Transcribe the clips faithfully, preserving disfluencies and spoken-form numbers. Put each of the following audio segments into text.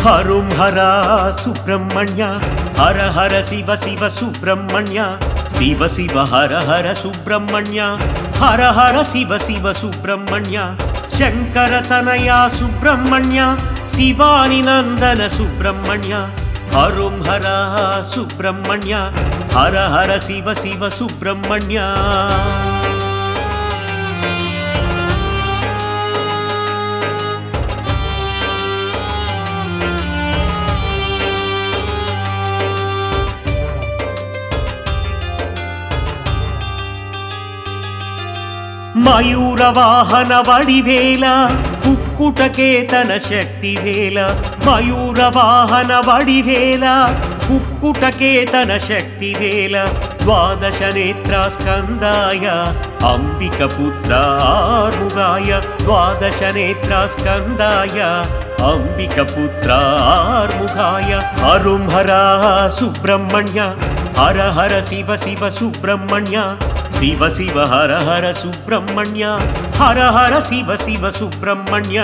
హరుం హర సుబ్రహ్మణ్య హర హర శివ శివ సుబ్రహ్మణ్య శివ శివ హర హర సుబ్రహ్మణ్య హర హర శివ శివ సుబ్రహ్మణ్య శంకర తనయ సుబ్రహ్మణ్య శివాని నందన సుబ్రహ్మణ్య హరుం హర సుబ్రహ్మణ్య హర హర శివ శివ సుబ్రహ్మణ్య మయూర వాహన వడివేల కుక్కుటకేతన శక్తి వేల మయూర వాహన వడివేల కుక్కుటకేతన శక్తి వేల ద్వాదశ నేత్ర స్కందాయ అంబిక పుత్ర ఆర్ముగాయ ద్వాదశ నేత్ర స్కందాయ అంబిక పుత్ర ఆర్ముగాయ హరుం హర సుబ్రహ్మణ్య హర హర శివ శివ సుబ్రహ్మణ్య శివ శివ హర హర సుబ్రహ్మణ్య హర హర శివ శివ సుబ్రహ్మణ్య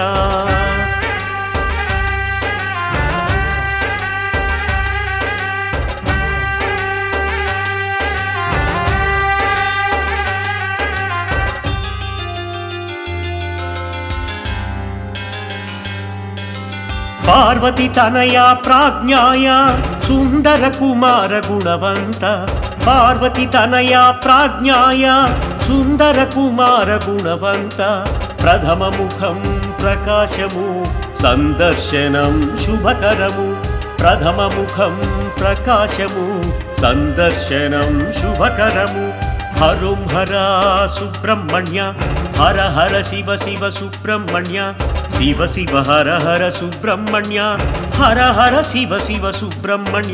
పార్వతి తనయ ప్రాజ్ఞాయ సుందర కుమార గుణవంత పార్వతి తనయ ప్రాజ్ఞాయ సుందర కుమార గుణవంత ప్రథమ ముఖం ప్రకాశము సందర్శనం శుభకరము ప్రథమ ముఖం ప్రకాశము సందర్శనం శుభకరము హరుం హర సుబ్రహ్మణ్య హర హర శివ శివ సుబ్రహ్మణ్య శివ శివ హర హర సుబ్రహ్మణ్య హర హర శివ శివ సుబ్రహ్మణ్య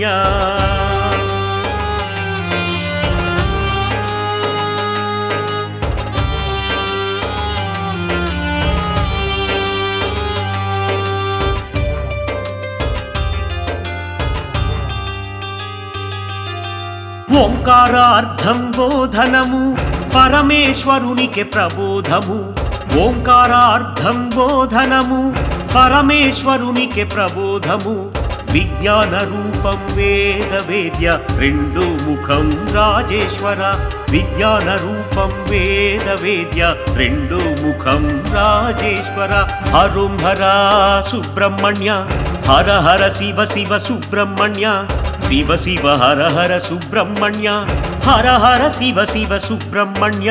ఓంకారార్థం బోధనము పరమేశ్వరునికి ప్రబోధము ఓంకారార్థం బోధనము పరమేశ్వరునికి ప్రబోధము విజ్ఞాన రూపం వేద వేద్య రెండు ముఖం రాజేశ్వర విజ్ఞాన రూపం వేద వేద్య రెండు ముఖం రాజేశ్వర హరుం హర సుబ్రహ్మణ్య హర హర శివ శివ సుబ్రహ్మణ్య శివ శివ హర హర సుబ్రహ్మణ్య హర హర శివ శివ సుబ్రహ్మణ్య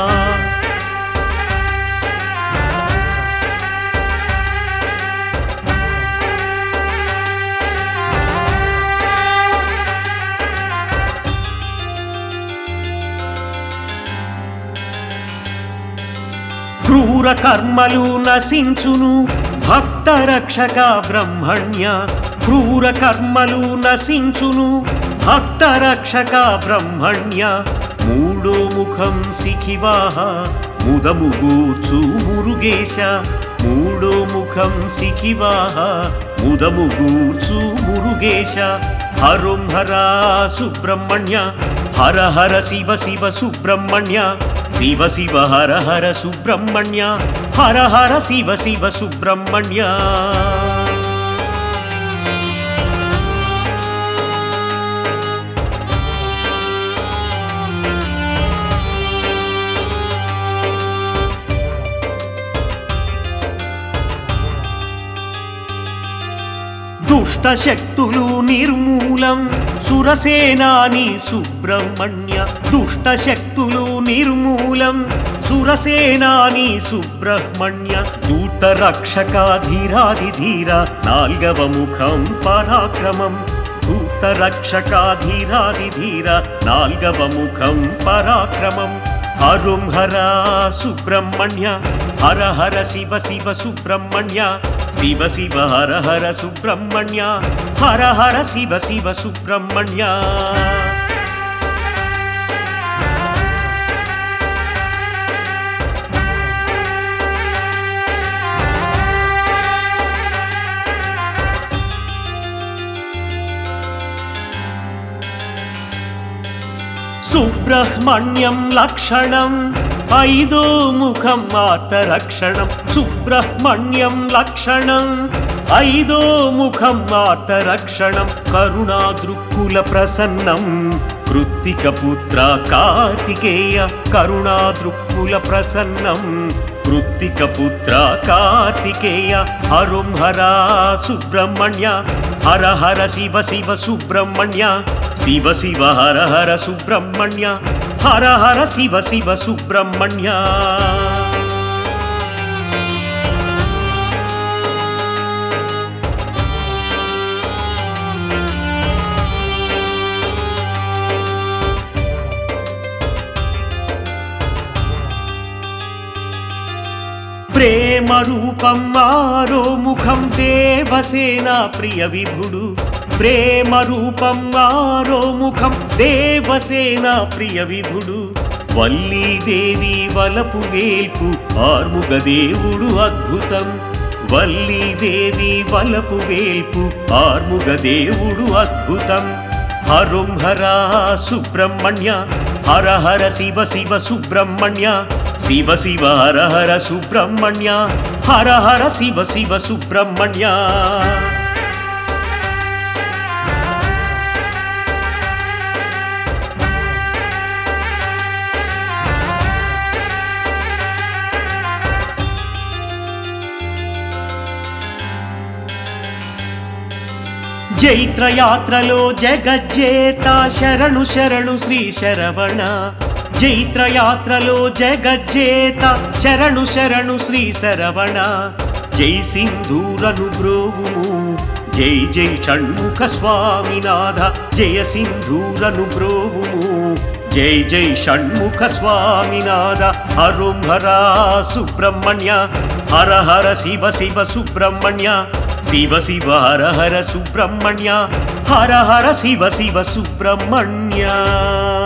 క్రూర కర్మలు నశించును భక్త రక్షక బ్రహ్మణ్య క్రూర కర్మలు నశించును భక్త రక్షక బ్రహ్మణ్య మూడో ముఖం శిఖివాహ ముదము గూర్చు మురుగేశ మూడో ముఖం శిఖివాహ ముదము గూర్చు మురుగేశ హరుం హర సుబ్రహ్మణ్య హర హర శివ శివ సుబ్రహ్మణ్య శివ శివ హర హర సుబ్రహ్మణ్య హర హర శివ శివ సుబ్రహ్మణ్య దుష్ట శక్తులు నిర్మూలం సురసేనాని సుబ్రహ్మణ్య దుష్ట శక్తులు నిర్మూలం సురసేనాని సుబ్రహ్మణ్య దూత రక్షక ధీరాది ధీర నాల్గవ ముఖం పరాక్రమం దూత రక్షక ధీరాది ధీర నాల్గవ ముఖం పరాక్రమం హరుం హర సుబ్రహ్మణ్య హర హర శివ శివ సుబ్రహ్మణ్య శివ శివ హర హర సుబ్రహ్మణ్య హర హర శివ శివ సుబ్రహ్మణ్య సుబ్రహ్మణ్యం లక్షణం ఐదో ముఖం ఆర్తరక్షణం సుబ్రహ్మణ్యం లక్షణం ఐదో ముఖం ఆర్తరక్షణం కరుణాదృక్కుల ప్రసన్నం కృత్తిక పుత్ర కార్తికేయ కరుణాదృక్కుల ప్రసన్నం కృత్తిక పుత్ర కార్తికేయ హరుం హర సుబ్రహ్మణ్య హర హర శివ శివ సుబ్రహ్మణ్య శివ శివ హర హర సుబ్రహ్మణ్య హర హర శివ శివ సుబ్రహ్మణ్య ప్రేమ రూపం ఆరో ముఖం దేవసేన ప్రియ విభుడు ప్రేమ రూపం ఆరో ముఖం దేవసేన ప్రియ విభుడు వల్లీదేవి వలపు వేల్పు ఆర్ముగ దేవుడు అద్భుతం వల్లీదేవి వలపు వేల్పు ఆర్ముగ దేవుడు అద్భుతం హరుం హర సుబ్రహ్మణ్య హర హర శివ శివ సుబ్రహ్మణ్య శివ శివ హర హర సుబ్రహ్మణ్య హర హర శివ శివ సుబ్రహ్మణ్య జైత్రయాత్రలో జగజ్జేత శరణు శరణు శ్రీ శరవణ జైత్రయాత్రలో జగజ్జేత శరణు శరణు శ్రీ శరవణ జై సింధూరను బ్రోవుము జై జై షణ్ముఖ స్వామినాథ జయ సింధూరను బ్రోవుము జై జై షణ్ముఖ స్వామినాథ హరుం హర సుబ్రహ్మణ్య హర హర శివ శివ సుబ్రహ్మణ్య శివ శివ హర హర సుబ్రహ్మణ్య హర హర శివ శివ సుబ్రహ్మణ్య